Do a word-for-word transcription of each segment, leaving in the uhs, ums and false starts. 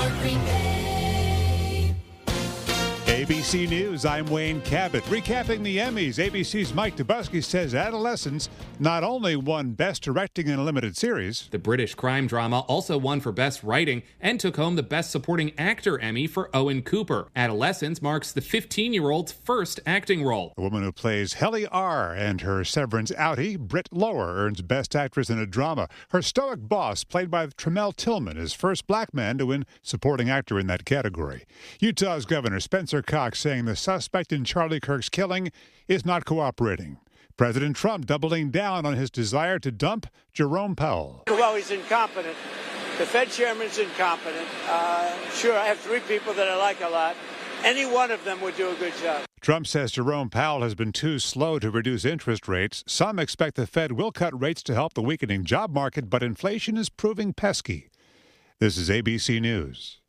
for Green Bay. A B C News, I'm Wayne Cabot. Recapping the Emmys, A B C's Mike Dubusky says Adolescence not only won Best Directing in a Limited Series. The British crime drama also won for Best Writing and took home the Best Supporting Actor Emmy for Owen Cooper. Adolescence marks the fifteen-year-old's first acting role. The woman who plays Helly R. and her Severance outie, Britt Lower, earns Best Actress in a Drama. Her stoic boss, played by Tremel Tillman, is first black man to win Supporting Actor in that category. Utah's Governor Spencer Cox saying the suspect in Charlie Kirk's killing is not cooperating. President Trump doubling down on his desire to dump Jerome Powell. Well, he's incompetent. The Fed chairman's incompetent. Uh, sure, I have three people that I like a lot. Any one of them would do a good job. Trump says Jerome Powell has been too slow to reduce interest rates. Some expect the Fed will cut rates to help the weakening job market, but inflation is proving pesky. This is A B C News.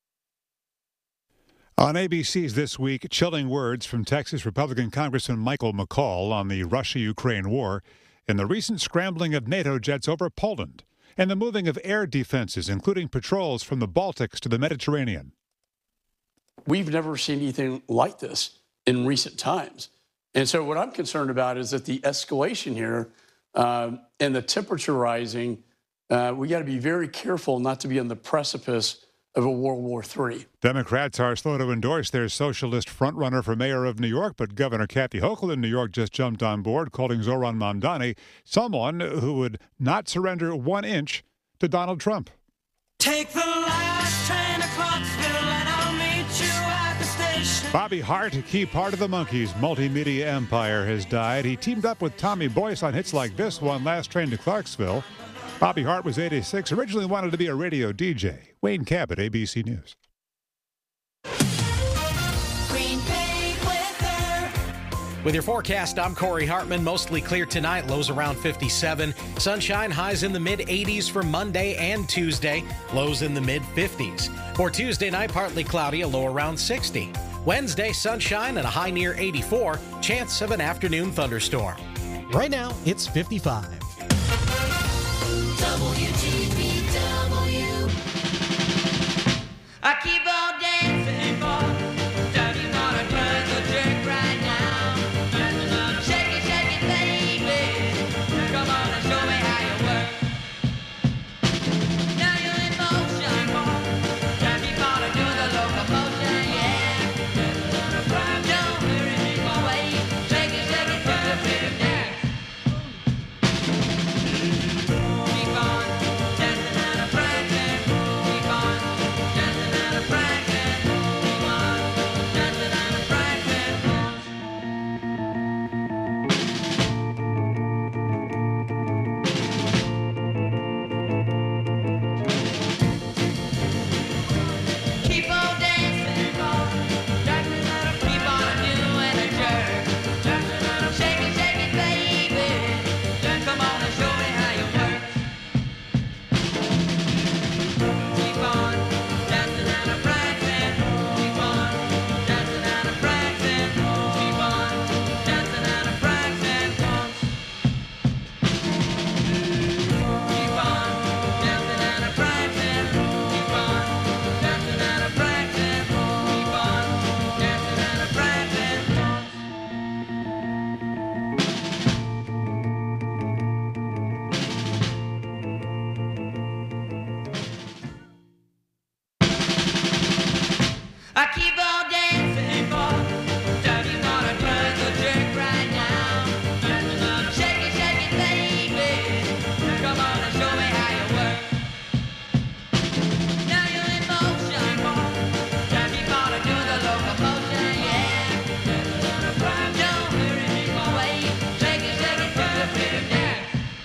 On A B C's This Week, chilling words from Texas Republican Congressman Michael McCaul on the Russia-Ukraine war and the recent scrambling of NATO jets over Poland and the moving of air defenses, including patrols from the Baltics to the Mediterranean. We've never seen anything like this in recent times. And so what I'm concerned about is that the escalation here uh, and the temperature rising, uh, we got to be very careful not to be on the precipice of a World War Three. Democrats are slow to endorse their socialist frontrunner for mayor of New York, but Governor Kathy Hochul in New York just jumped on board, calling Zohran Mamdani someone who would not surrender one inch to Donald Trump. Take the last train to Clarksville and I'll meet you at the station. Bobby Hart, a key part of the Monkees' multimedia empire, has died. He teamed up with Tommy Boyce on hits like this one, Last Train to Clarksville. Bobby Hart was eighty-six, originally wanted to be a radio D J. Wayne Cabot, A B C News. Green Bay weather. With your forecast, I'm Corey Hartman. Mostly clear tonight, lows around fifty-seven. Sunshine, highs in the mid eighties for Monday and Tuesday, lows in the mid fifties. For Tuesday night, partly cloudy, a low around sixty. Wednesday, sunshine and a high near eighty-four. Chance of an afternoon thunderstorm. Right now, it's fifty-five. W G B W. I keep on dancing for. Don't you wanna turn the jerk right now? Shake it, shake it, baby. Come on and show me how you work. Now you're in motion, boy. Don't you wanna do the locomotion, yeah? Don't hurry me away. Shake it, shake it, do the rhythm dance. Keep on dancing and a prancing. Keep on dancing and a prancing. Keep on dancing and a prancing. Keep on dancing, boy. Dancing and a keep on doing a jerk. Dancing and a shake it, shake it, baby. Come on and show me how you work. Keep on dancing and a prancing. Keep on dancing and a prancing. Keep on dancing and a prancing. Keep on dancing and a prancing. Keep on dancing and a prancing. Keep on dancing and a prancing. I keep on dancing for. Don't you wanna turn the jerk right now? Shake it, shake it, baby. Come on and show me how you work. Now you're in motion, boy. Don't you wanna do the locomotion, yeah? Don't hurry me away. Shake it, shake it, do the rhythm dance.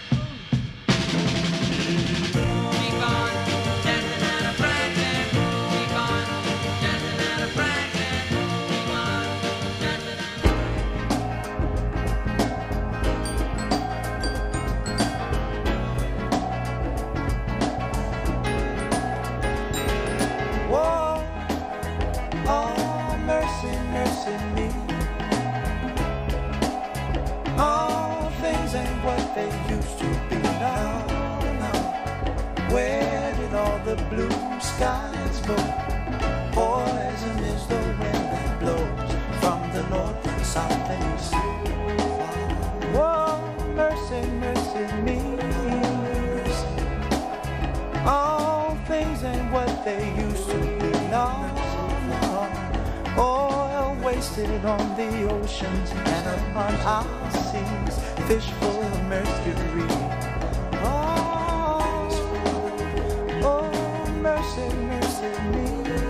Keep on dancing and a prancing. Keep on dancing and a prancing. Keep on dancing and a Whoa, oh, mercy, mercy me. All things ain't what they used to be now, now. Where did all the blue skies flow. Poison is the wind that blows from the north and south and east. Oh, mercy, mercy me. All things ain't what they used to be. No, no. Oil wasted on the oceans and upon our seas. Fish full of mercury. Oh, oh, mercy, mercy me.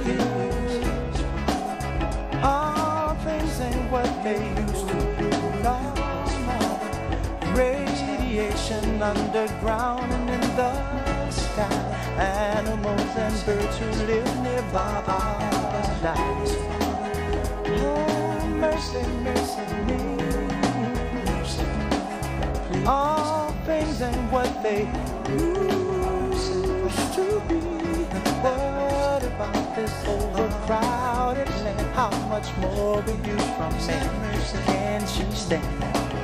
All things ain't what they used to be. No, no. Radiation underground and in the sky. Animals and birds who live nearby our lives. Oh, mercy, mercy me. All things ain't what they used to be. What about this overcrowded land? How much more abuse from man can she stand?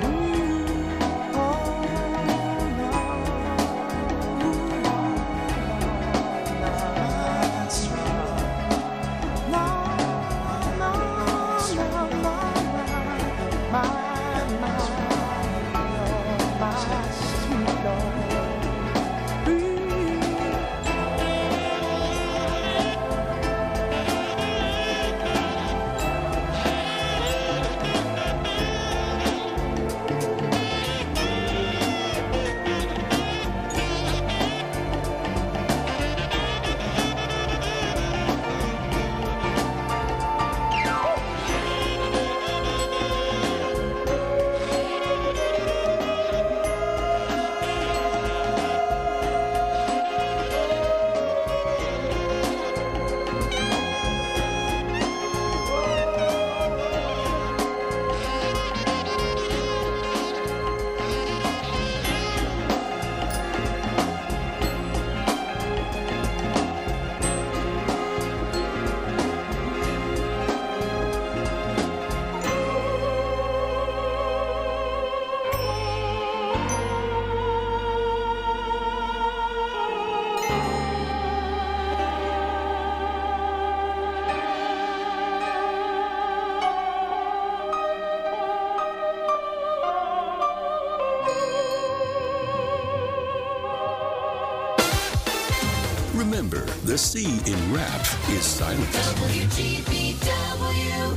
Remember, the C in rap is silent. W G B W.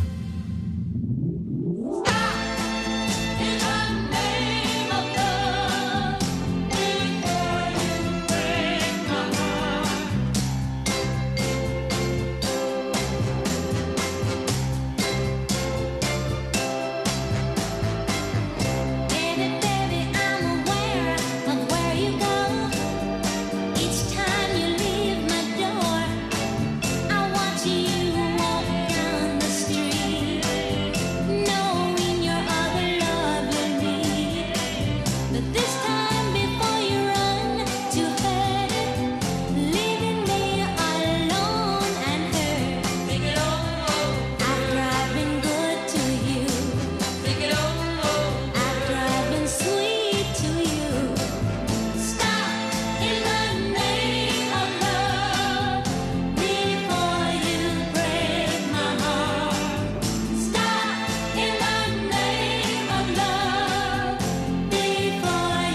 In the name of love, before you break my heart. Baby, baby, I'm aware of where you go. Each time you leave my door, I watch you walk down the street, knowing your other love will meet. But this time, before you run to her, leaving me alone and hurt. Take it all. After I've been good to you. Take it all. After I've been sweet to you. Stop in the name of love before you break my heart. Stop in the name of love before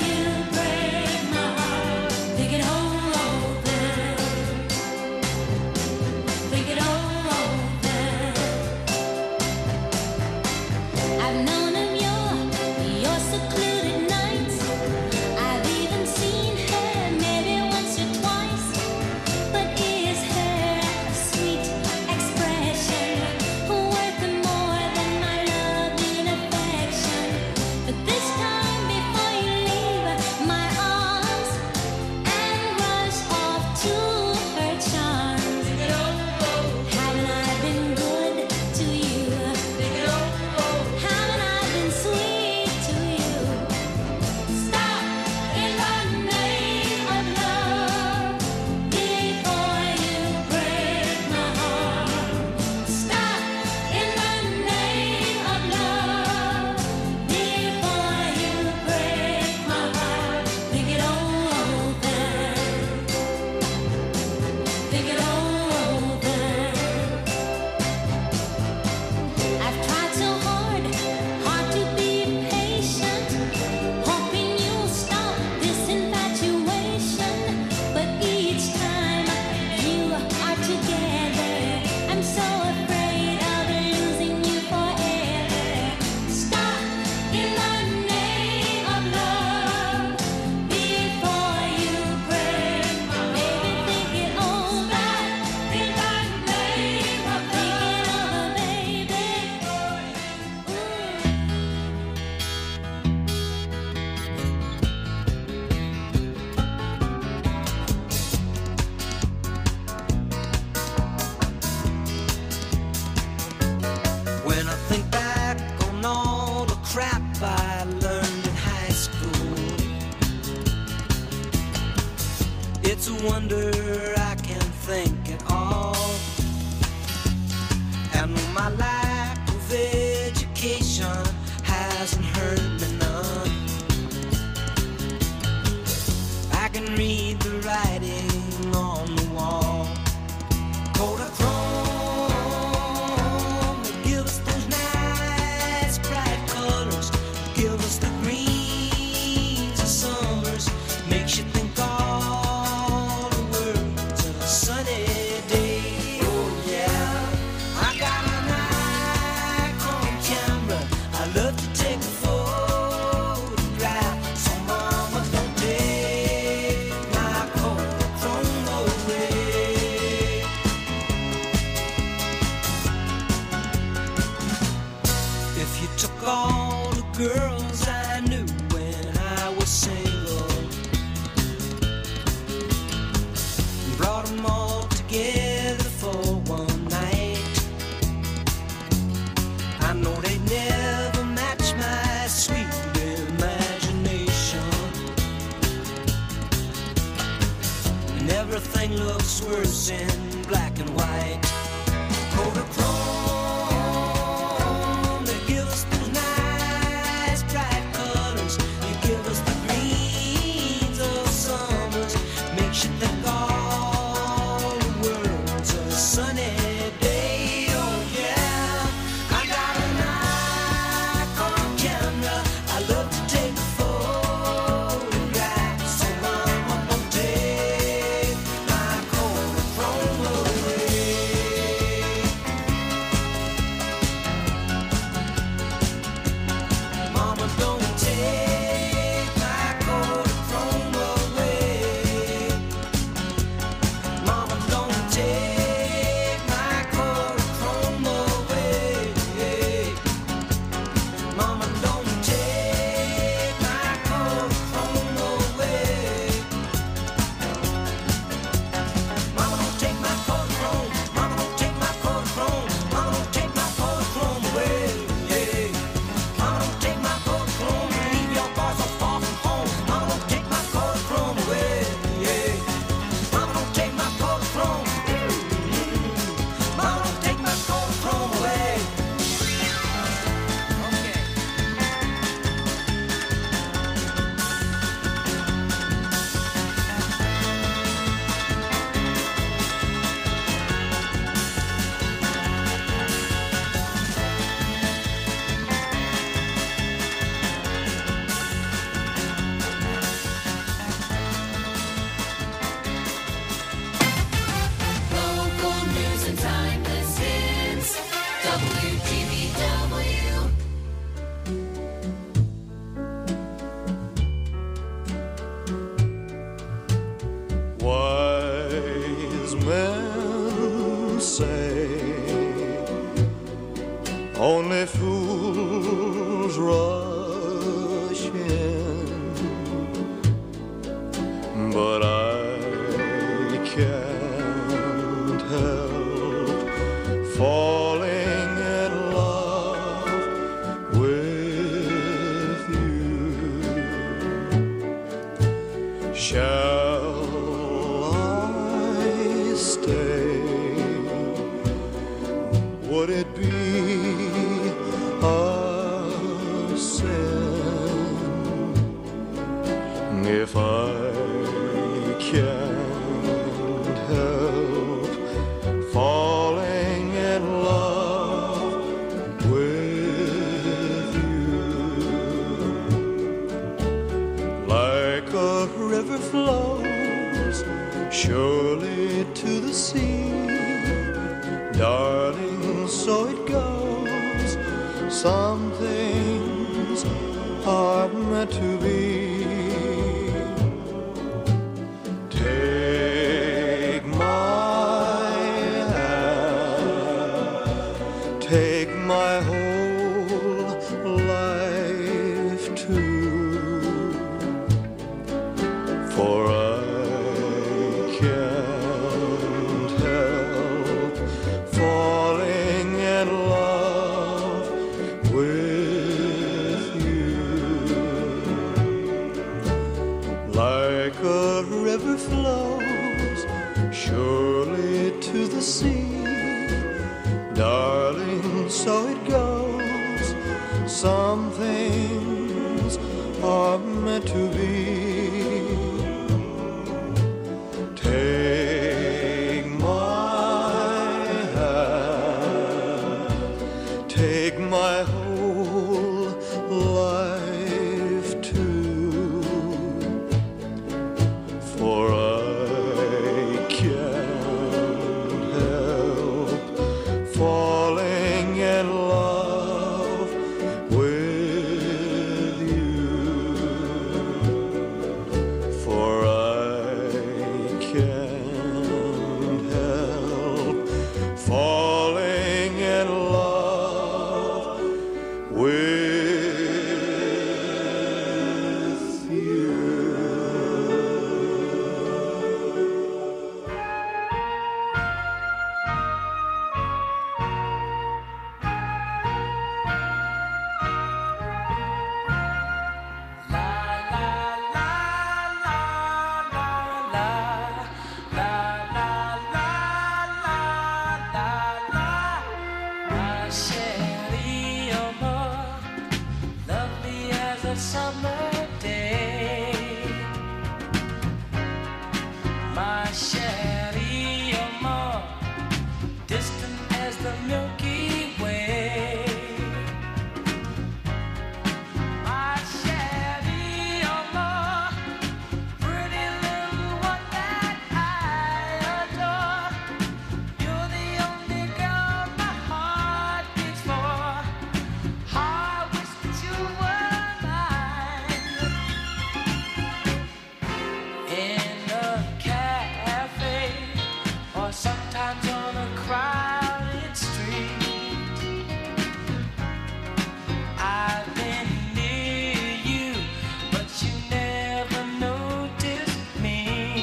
wonder I can think at all. And my lack of education hasn't hurt me none. I can read the writing on the wall. Kodachrome, they give us those nice bright colors, give us the greens of summers, makes you think all the world's a sunny day. Oh yeah, I got a Nikon camera, I love to take a photograph, so mama don't take my Kodachrome away. If you took all the girls I knew when I was single, brought them all together for one night, I know they'd never match my sweet imagination. And everything looks worse in black and white. Kodachrome, they give us those nice bright colors, you give us the greens of summers, makes you think all the world's a sunny day. Oh yeah, I got a Nikon camera, I love to take a photograph, so mama don't take my Kodachrome away. Mama don't take my Kodachrome away. Mama don't take my Kodachrome away. Mama don't take my Kodachrome away. Mama don't take my Kodachrome. Mama don't take my Kodachrome. Mama don't take my Kodachrome away. Mama don't take my Kodachrome. Leave your boy so far from home. Mama don't take my Kodachrome away. Mama don't take my Kodachrome. Mama don't take my Kodachrome away. Okay. Local news and timeless hits. W G B W. Wise men say only fools rush in, but I can't help falling in love with you. Shall I stay? Would it be a sin if I can't help falling in love with you? Like a river flows surely to the sea, darling, so it goes. Some things are meant to be. Take my hand, take my whole life too, for I can't help falling in love with you. Like a river flows to see. Darling, so it goes. Some things are meant to be. Take my hand, take my whole life too, for I can't help falling in love with you, for I can't help falling in love with you. My Shelly, you're more lovely as a summer day. My Shelly, you're more distant as the Milky Way. My Shelly, you're more pretty little one that I adore. You're the only girl my heart beats for. I wish that you were mine. In a cafe, or sometimes on a crowded street, I've been near you, but you never noticed me.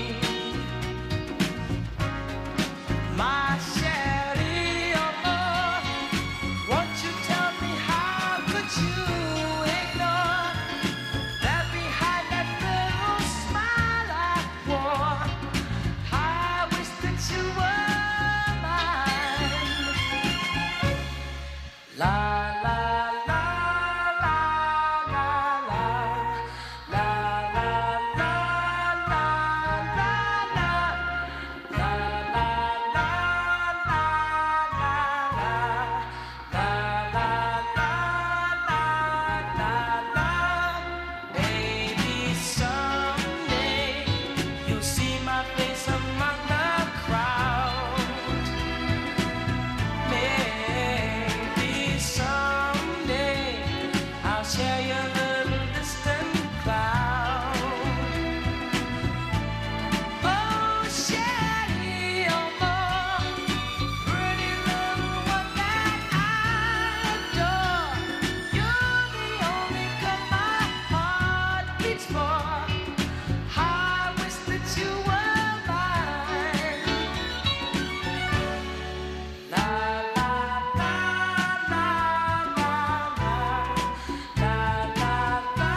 My Shelly, oh Lord, won't you tell me how could you ignore that behind that little smile I wore? I wish that you were mine. La la la la la la la la la la la la. La la la la la la la la la la. Baby, someday you'll see my face among the crowd. Maybe someday I'll share your little distant cloud. Oh, Shelly, oh, more pretty little one that I adore. You're the only girl my heart beats for. I wish that you were mine. La la la la la la la la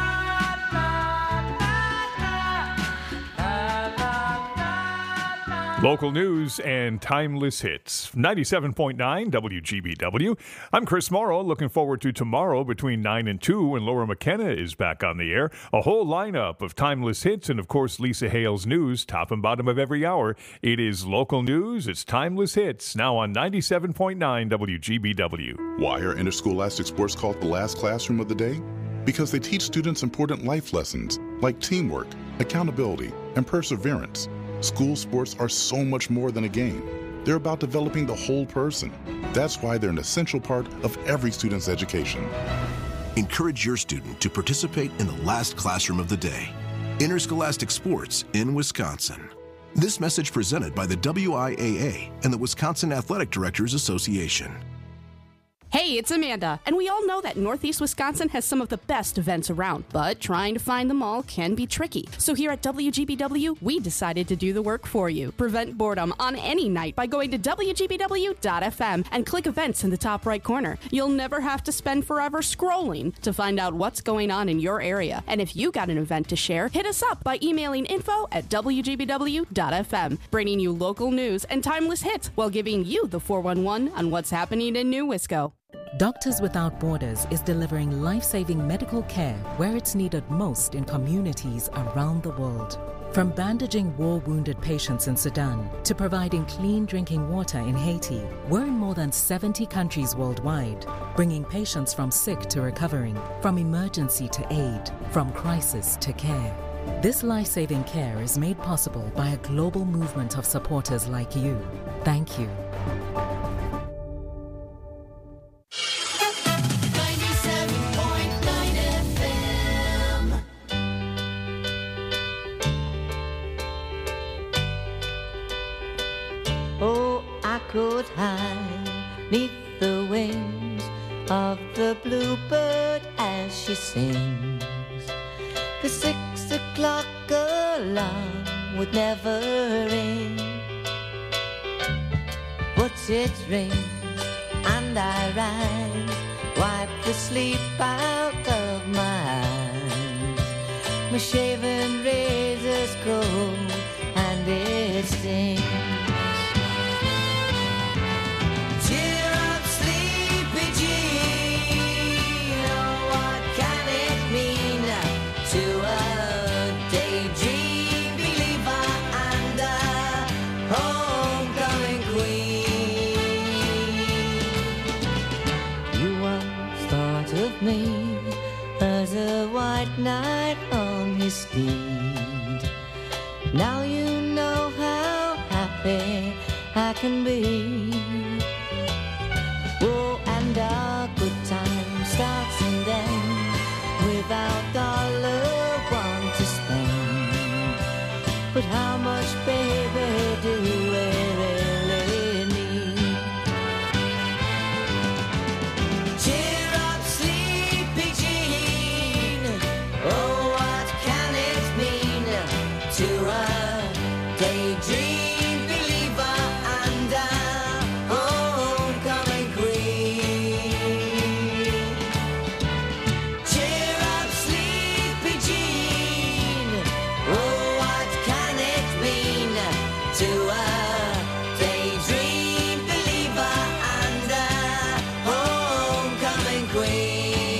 la la. Local news and timeless hits. ninety-seven point nine W G B W. I'm Chris Morrow. Looking forward to tomorrow between nine and two when Laura McKenna is back on the air. A whole lineup of timeless hits and, of course, Lisa Hale's news, top and bottom of every hour. It is local news. It's timeless hits. Now on ninety-seven point nine W G B W. Why are interscholastic sports called the last classroom of the day? Because they teach students important life lessons like teamwork, accountability, and perseverance. School sports are so much more than a game. They're about developing the whole person. That's why they're an essential part of every student's education. Encourage your student to participate in the last classroom of the day. Interscholastic sports in Wisconsin. This message presented by the W I A A and the Wisconsin Athletic Directors Association. Hey, it's Amanda, and we all know that Northeast Wisconsin has some of the best events around, but trying to find them all can be tricky. So here at W G B W, we decided to do the work for you. Prevent boredom on any night by going to W G B W dot F M and click events in the top right corner. You'll never have to spend forever scrolling to find out what's going on in your area. And if you got an event to share, hit us up by emailing info at W G B W dot F M, bringing you local news and timeless hits while giving you the four one one on what's happening in New Wisco. Doctors Without Borders is delivering life-saving medical care where it's needed most in communities around the world. From bandaging war-wounded patients in Sudan to providing clean drinking water in Haiti, we're in more than seventy countries worldwide, bringing patients from sick to recovering, from emergency to aid, from crisis to care. This life-saving care is made possible by a global movement of supporters like you. Thank you. Oh, I could hide neath the wings of the bluebird as she sings. The six o'clock alarm would never ring, but it rings and I rise, wipe the sleep out of my eyes. My shaven razor's cold and it stings. Cheer up, sleepy Jean. Oh, what can it mean to a daydream believer and a homecoming queen? You once thought of me as a white knight on his steed. Now you know how happy I can be. Oh, and our good time starts and ends without dollar one to spend. But how much, baby, do we really need? Cheer up, sleepy Jean. Oh, what can it mean to a daydream believer and a homecoming queen? Cheer up, sleepy Jean. Oh, what can it mean to a daydream believer and a homecoming queen?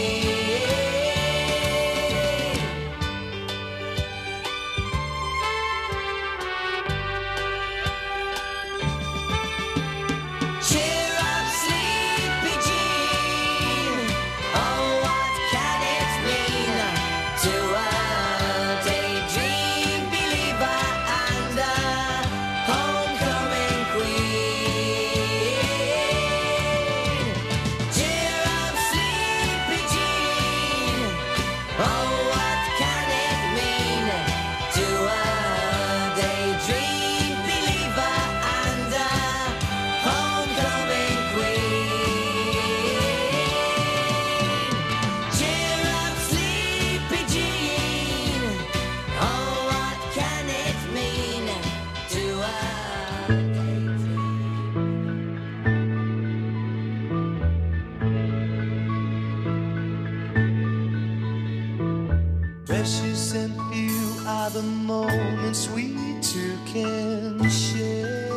Cheer up, sleepy Jean. Oh, what can it mean to a daydream believer and a homecoming queen? Cheer up, sleepy Jean. Oh, what can it mean to a daydream believer and a homecoming queen? Cheer up, sleepy Jean. Oh, what can it mean to a Precious and few are the moments we two can share.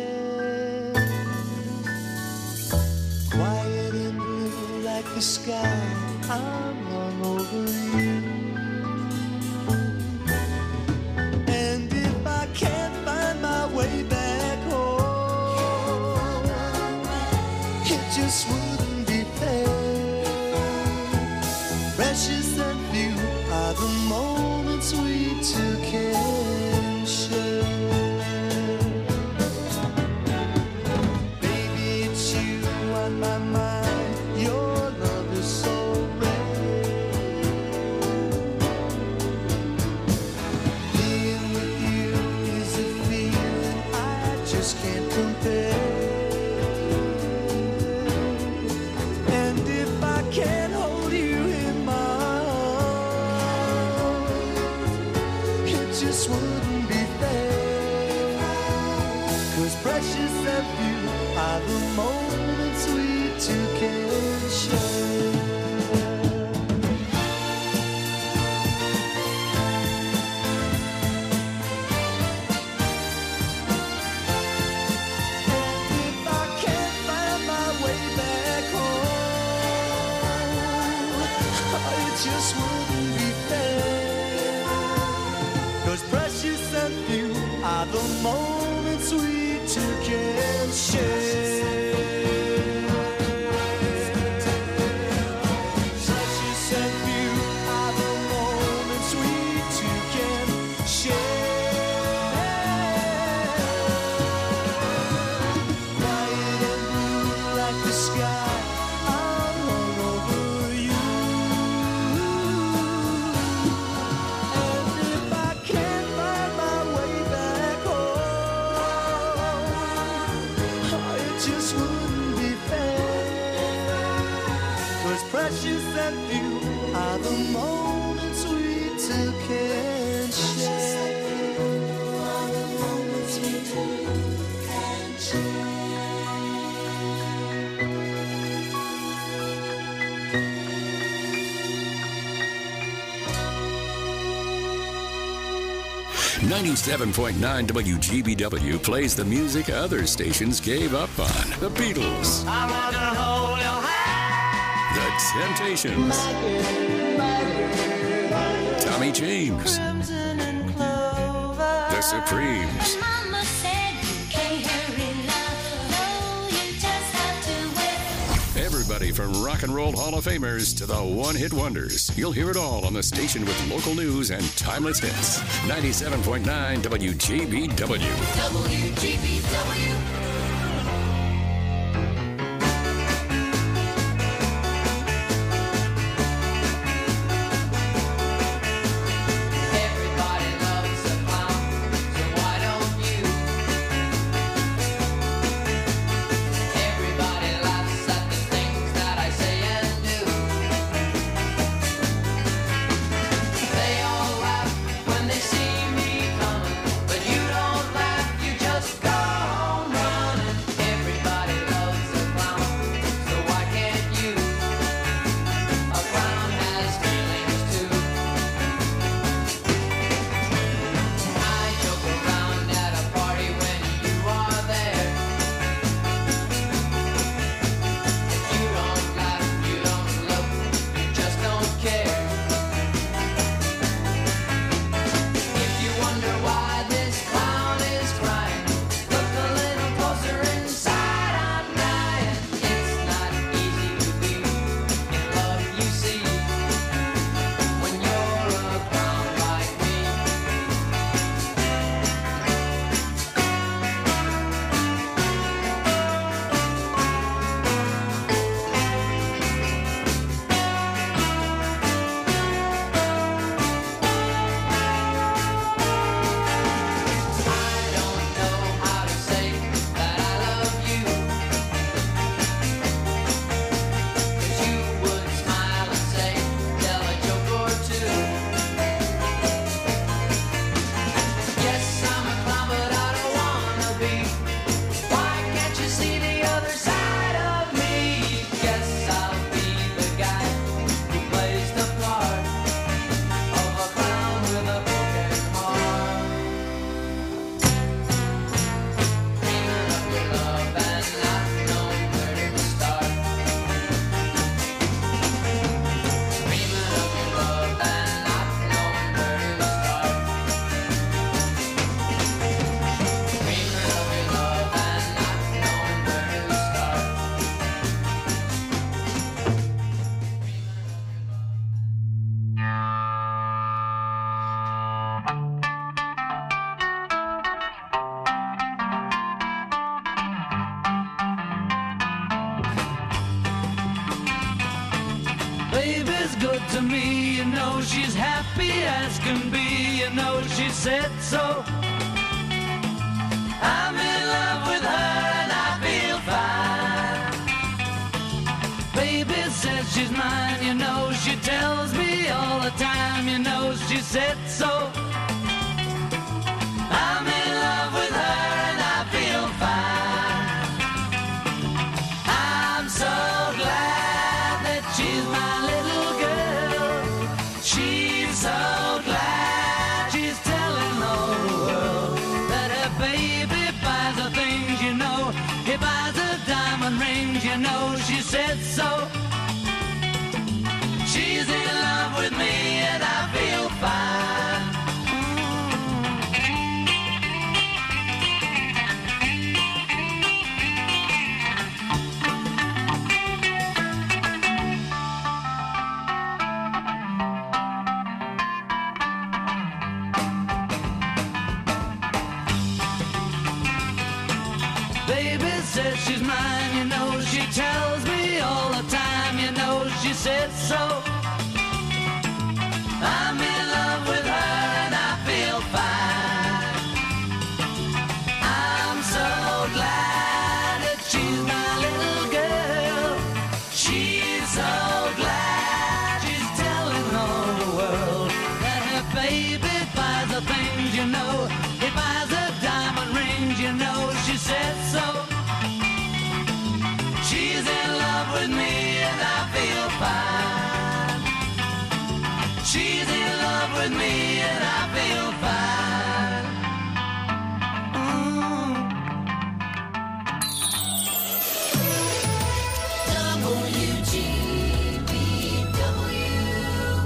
Quiet and blue like the sky, I'm hung over you. And if I can't find my way back home, it just wouldn't be fair. Precious and few are the moments we two can share. Baby, it's you on my mind. Your love is so rare. just wouldn't be fair. Cause precious and few are the moments we two can share. Just wouldn't be fair. Cause precious and few are the moments we two can share. Precious and few are the moments we two can share. White and blue like the sky, I'm all over you. Precious and few are the moments we two can share. Are the moments we two can ninety-seven point nine W G B W plays the music other stations gave up on. The Beatles. I want to hold your hand. The Temptations. Tommy James. The Supremes. Mama said you can't hurry love. No, you just have to wait. Everybody from Rock and Roll Hall of Famers to the one-hit wonders. You'll hear it all on the station with local news and timeless hits. ninety-seven point nine W G B W. W G B W. Baby's good to me, you know she's happy as can be, you know she said so. I'm in love with her and I feel fine. Baby says she's mine, you know she tells me all the time, you know she said so. said so. She's in love with me and I feel fine. Baby says she's mine, you know she tells me all the time, you know she said so. I'm in love with her and I feel fine. I'm so glad that she's my little girl. She's so glad she's telling all the world that her baby buys the things, you know. He buys the diamond rings, you know she said so. She's in love with me and I feel fine. She's in love with me and I feel fine. Mm. W G B W.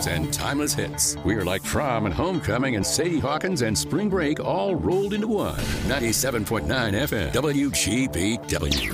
news and timeless hits. We're like Prom and Homecoming and Sadie Hawkins and Spring Break all rolled into one. ninety-seven point nine F M, W G B W.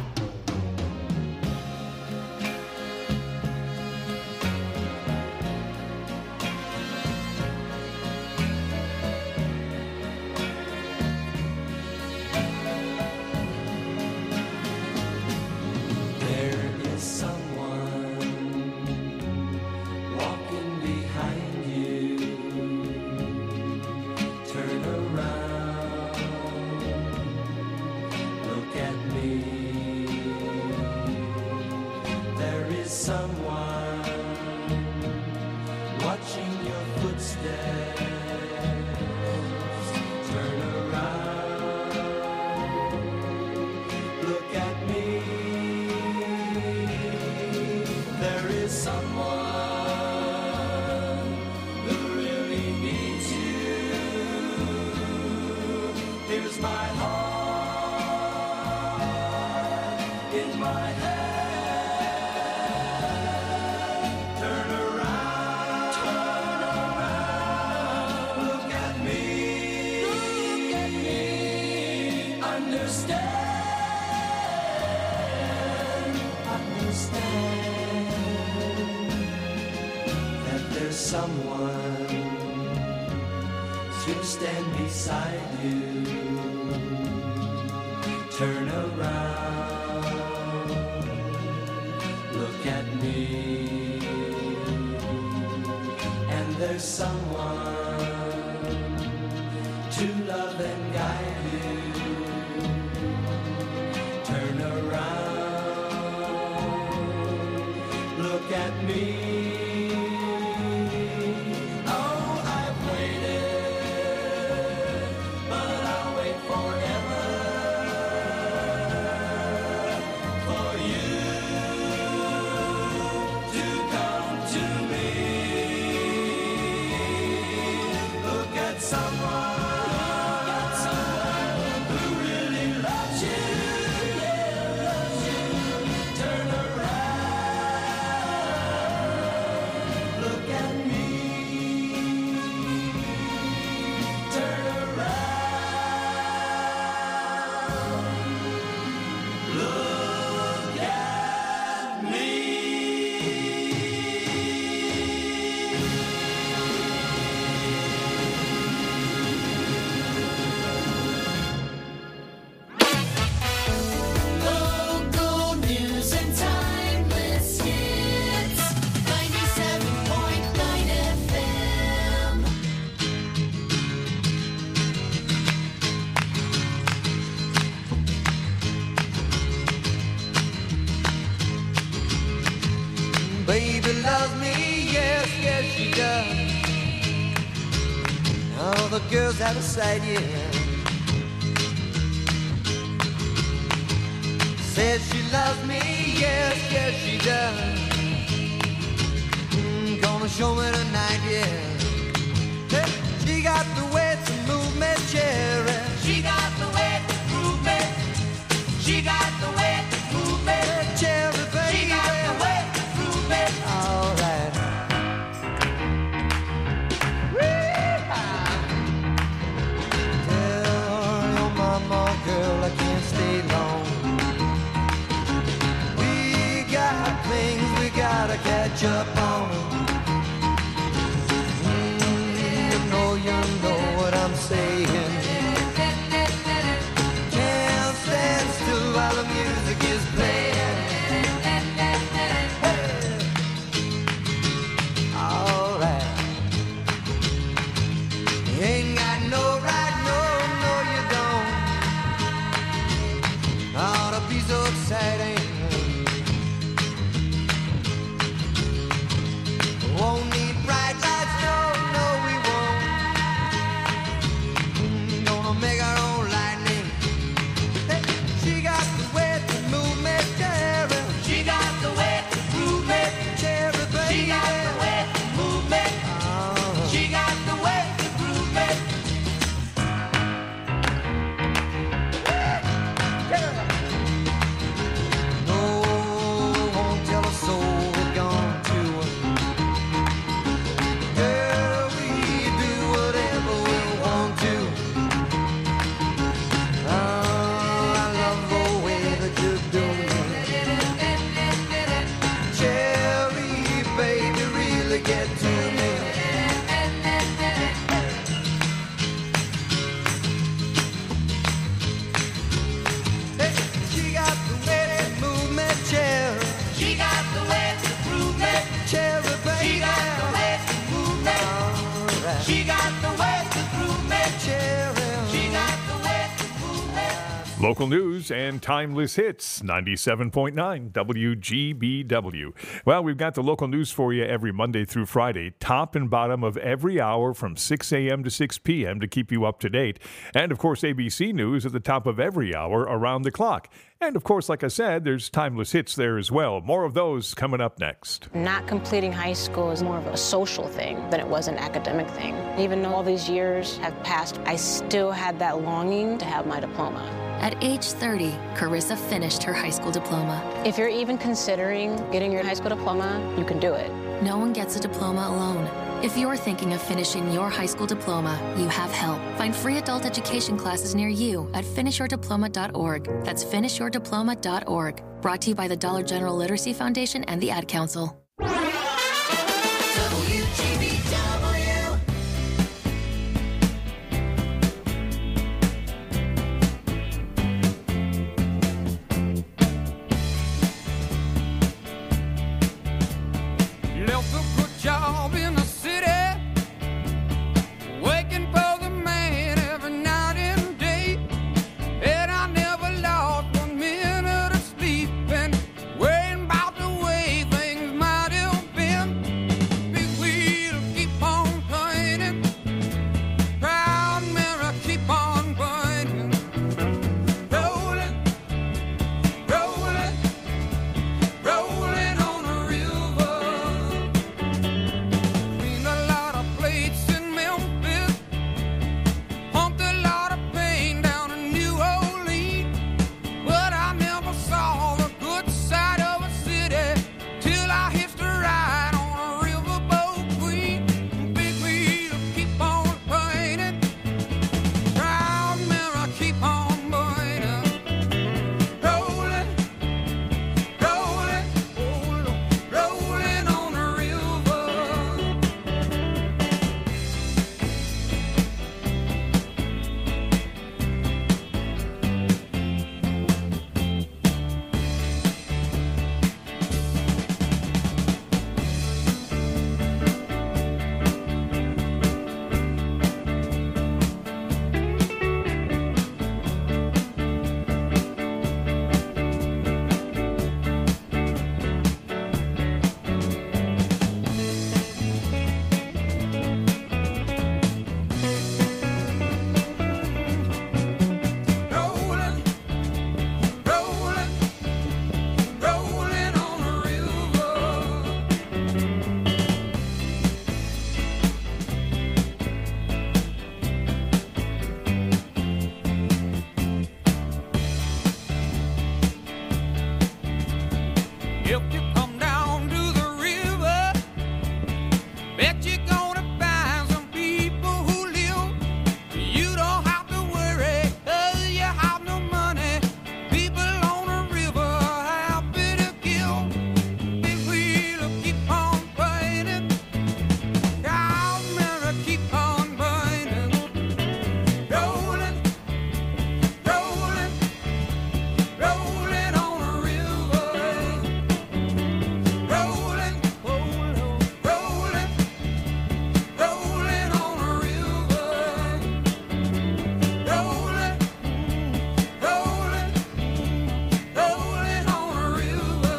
Baby loves me, yes, yes she does. All the girls out of sight, yeah. Says she loves me, yes, yes she does. Mm, gonna show me tonight, yeah. Hey, she got the way to move me, cherry. She got the way to move me. She got the way to move me, cherry, baby. She got the way. All right. Tell your mama, girl, I can't stay long. We got things we gotta catch up on. Mm, you know, you know what I'm saying. Can't stand still while the music is playing. Ain't got no right, no, no you don't. Ought to be so exciting. Local news and timeless hits, ninety-seven point nine W G B W. Well, we've got the local news for you every Monday through Friday, top and bottom of every hour from six a.m. to six p.m. to keep you up to date. And, of course, A B C News at the top of every hour around the clock. And, of course, like I said, there's timeless hits there as well. More of those coming up next. Not completing high school is more of a social thing than it was an academic thing. Even though all these years have passed, I still had that longing to have my diploma. At age thirty, Carissa finished her high school diploma. If you're even considering getting your high school diploma, you can do it. No one gets a diploma alone. If you're thinking of finishing your high school diploma, you have help. Find free adult education classes near you at finish your diploma dot org. That's finish your diploma dot org. Brought to you by the Dollar General Literacy Foundation and the Ad Council. W G B W. Left a good job in the city, waking for the man every night and day. And I never lost one minute of sleep, and worrying about the way things might have been. Big wheel keep on turning, proud mirror keep on burning. Rolling, rolling, rolling on the river. Cleaned a lot of plates in Memphis, pumped a lot of pain down in New Orleans. But I never saw the good side of a city till I hitched a ride on a riverboat queen. Big wheel keep on turning, proud mirror keep on burning. Rolling, rolling, rolling on the river. Rolling, rolling, rolling on the river. If you come down to the river, bet you're gonna find some people who live. You don't have to worry, 'cause you have no money. People on the river are happy to give. Big wheel keep on burning, proud mirror keep on burning. Rolling, rolling, rolling on the river. Rolling, rolling, rolling, rolling on the river. Rolling, rolling, rolling on the river.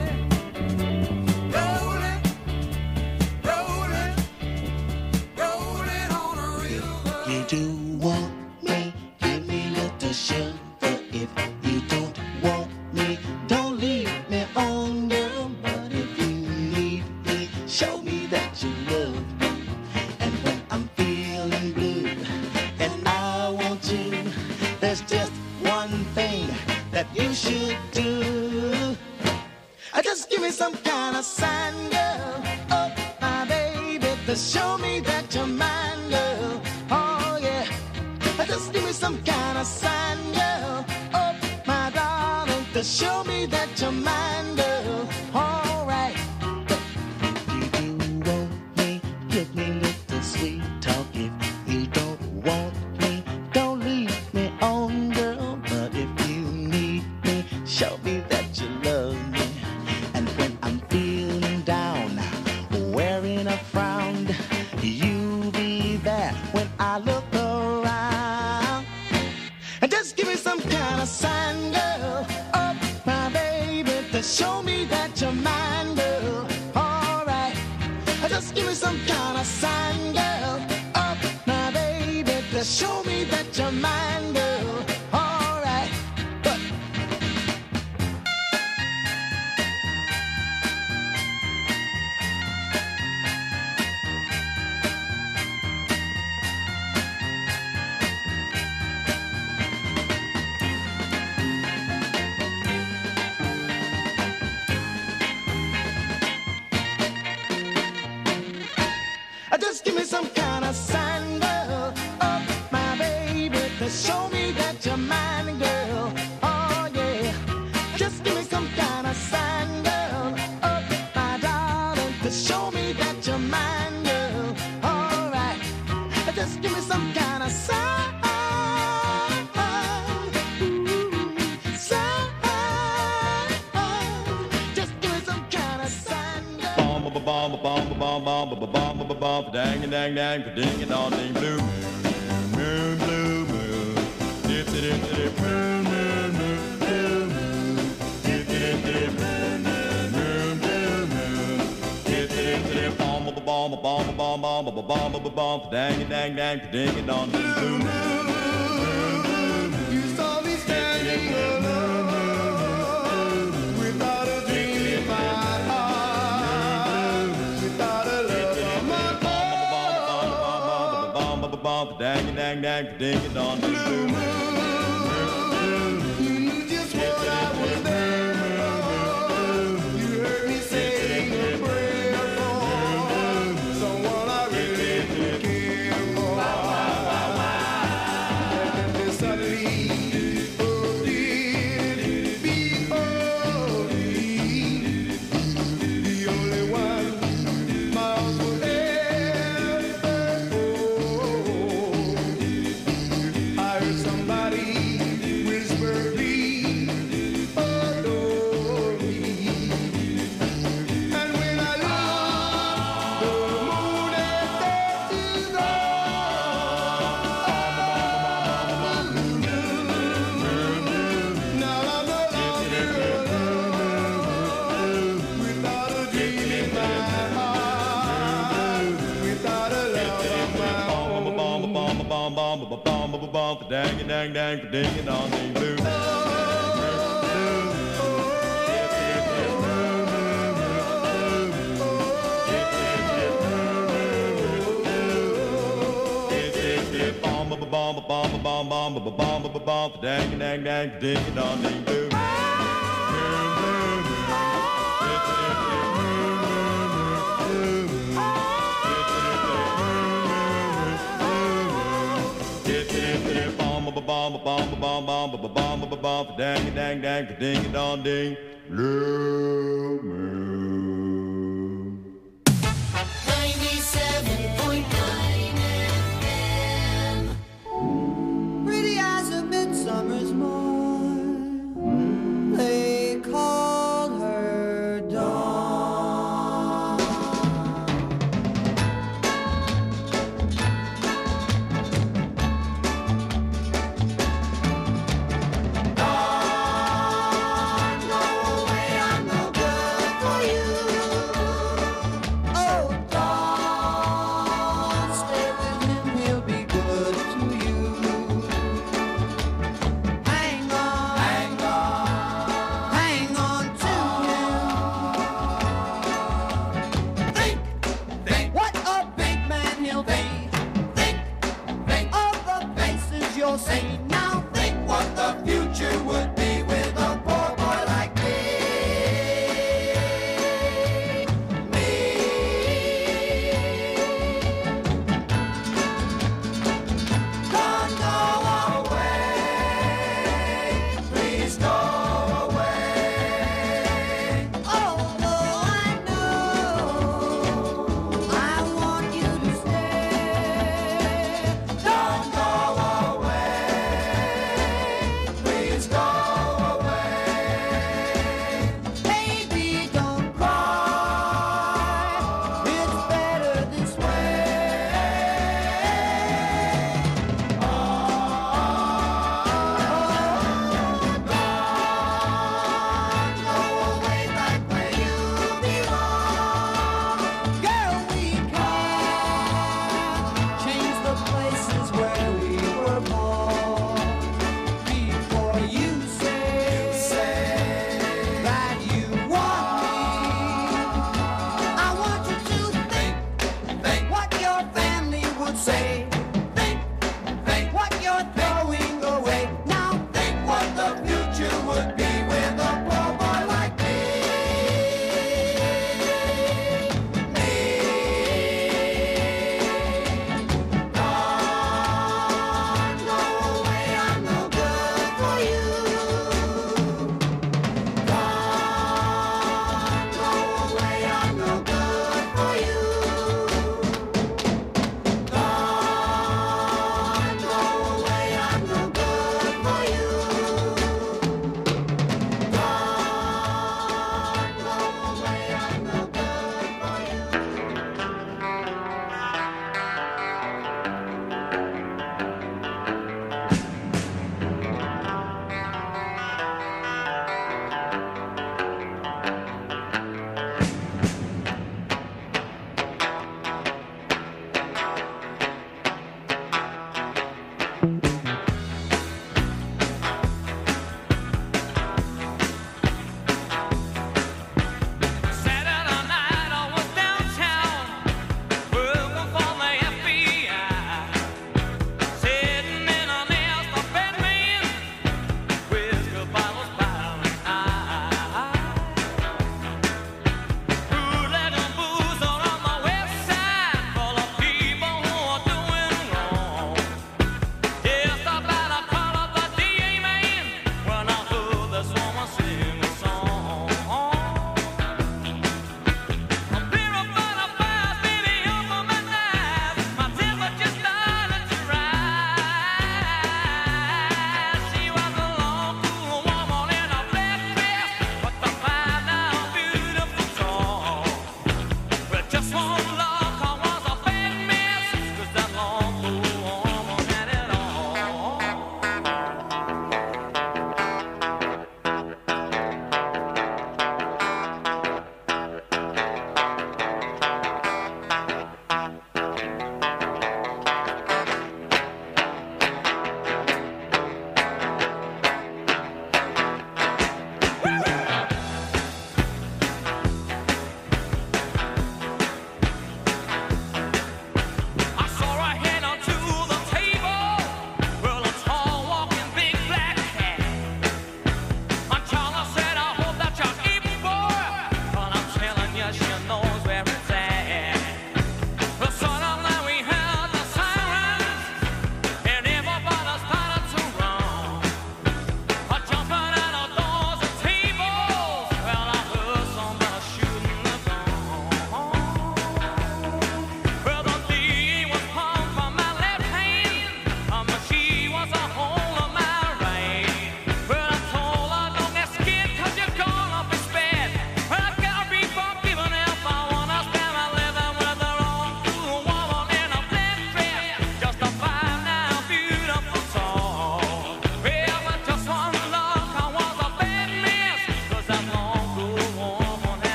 Rolling, rolling, rolling on the river. You do want me, give me little sugar. If you don't want me, don't leave me on, girl. But if you need me, show me that you love me. And when I'm feeling blue and I want you, there's just one thing that you should do. Uh, Just give me some kind of sign, girl. Oh, my baby, to show me that you're mine, girl. Oh, yeah. Uh, Just give me some kind of sign, girl. Oh, my darling, to show me that you're mine, girl. All right. You do want me, give me little sweet talk. If you don't want me, don't leave me on, girl. But if you need me, show me that you love me. And when I'm feeling down, wearing a frown, you be there when I look around. And just give me some kind of me that you're mine, girl. All right, just give me some kind of sign, girl. Up, now, baby, just show me that you're mine, girl. All right, but just give me some kind of sign, girl. Oh, my baby, to show me that you're mine, girl. Oh, yeah. Just give me some kind of sign, girl. Oh, my darling, to show me that you're mine, girl. All right. Just give me some kind of sign. Ooh, sign. Just give me some kind of sign, girl. Bomb, ba bomb, ba bomb, ba bomb, bomb, ba bomb, ba bomb, dang and dang dang, ding and all ding, blue moon, moon, blue moon, dip dip dip dip, moon, moon, moon, blue moon, dip dip dip, moon, moon, moon, blue moon, dip dip dip, bomb, ba bomb, ba bomb, ba bomb, bomb, ba bomb, ba bomb, dang and dang dang, ding and all ding, blue moon. You saw me standing alone without a dream in my heart, without a love of my Bomb, ba bomb, dang and dang dang, ding and all ding, blue moon. You knew just what I was there for. You heard me saying a prayer for someone I really care for. And then suddenly, oh, did it behold me, the only one my heart would ever hold. I heard somebody whisper, please adore me. And when I looked, the moon had set to go. Now I'm no longer alone, without a dream in my heart, without a love of my own. Bomb, ba bomb, ba bomb, bomb, ba bomb, ba bomb, dang and dang dang, ding and all ding, blue moon. Bomb, ba bomb, ba bomb, ba bomb, bomb, ba bomb, ba bomb, dang and dang dang, ding and all ding, blue moon. Bomb, ba bomb, ba bomb, ba bomb, bomb, ba bomb, ba bomb, dang and dang dang, ding and all ding, blue moon. ninety-seven point nine F M. Pretty as a midsummer's morn, they call her dawn. Dawn, go away, I'm no good.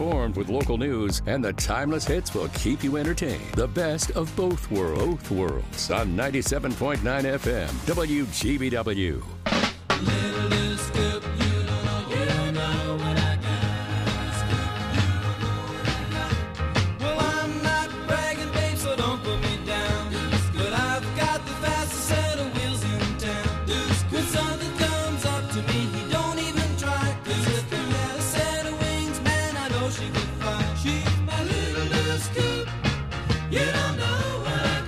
informed with local news, and the timeless hits will keep you entertained. The best of both worlds, both worlds on ninety-seven point nine F M, W G B W. Well, I'm not bragging, babe, so don't put me down. But I've got the fastest set of wheels in town. When something comes up to me, he don't even try. 'Cause if he had a set of wings, man, I know she could fly. She's my little, little scoop. You don't know what I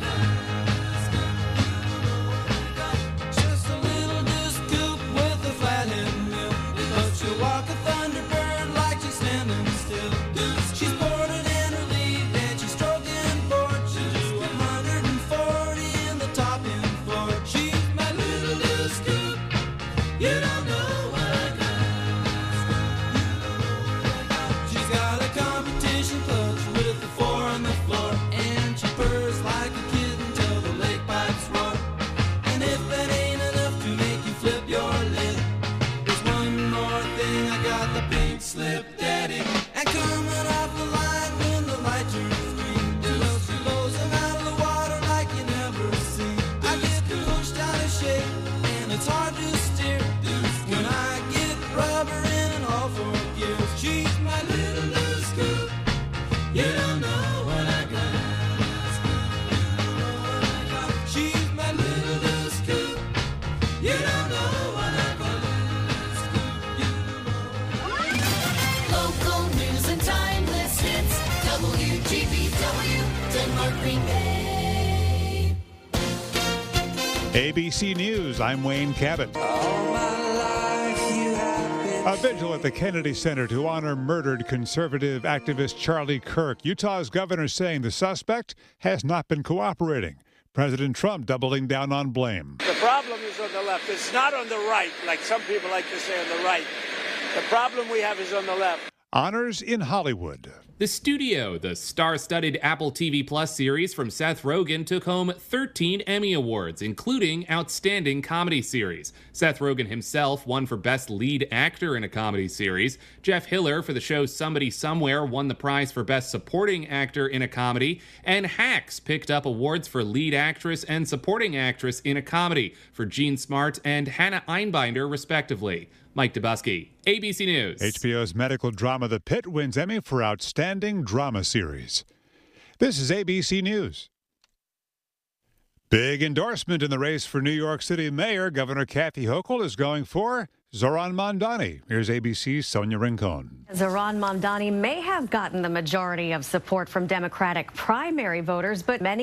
got. Just a little disc coupe with a flathead mill. But she'll walk a thunderbird like she's standing still. She's boarded and relieved and she's stroking board. She'll do one hundred forty in the top end floor. She's my little disc coupe. You don't know what I got. She's got a competition clutch with the four on the floor. And she purrs like a kitten till the lake pipes roar. And if that ain't enough to make you flip your lid, there's one more thing. I got the pink slip daddy. And coming off the line when the light turns green, well, she blows them out of the water like you never seen. I get pushed out of shape and it's hard to steer when I get rubber in and all four gears. She's my little loose scoop. You don't know what I got. She's my little loose scoop. You don't know what I got. Local news and timeless hits. W G B W, Denmark, Green Bay. A B C News, I'm Wayne Cabot. A vigil at the Kennedy Center to honor murdered conservative activist Charlie Kirk. Utah's governor saying the suspect has not been cooperating. President Trump doubling down on blame. The problem is on the left. It's not on the right, like some people like to say on the right. The problem we have is on the left. Honors in Hollywood. The Studio, the star-studded Apple T V Plus series from Seth Rogen, took home thirteen Emmy Awards, including Outstanding Comedy Series. Seth Rogen himself won for Best Lead Actor in a Comedy Series. Jeff Hiller for the show Somebody Somewhere won the prize for Best Supporting Actor in a Comedy. And Hacks picked up awards for Lead Actress and Supporting Actress in a Comedy for Jean Smart and Hannah Einbinder, respectively. Mike Dubusky, A B C News. H B O's medical drama The Pit wins Emmy for Outstanding Drama Series. This is A B C News. Big endorsement in the race for New York City Mayor. Governor Kathy Hochul is going for Zohran Mamdani. Here's A B C's Sonia Rincon. Zohran Mamdani may have gotten the majority of support from Democratic primary voters, but many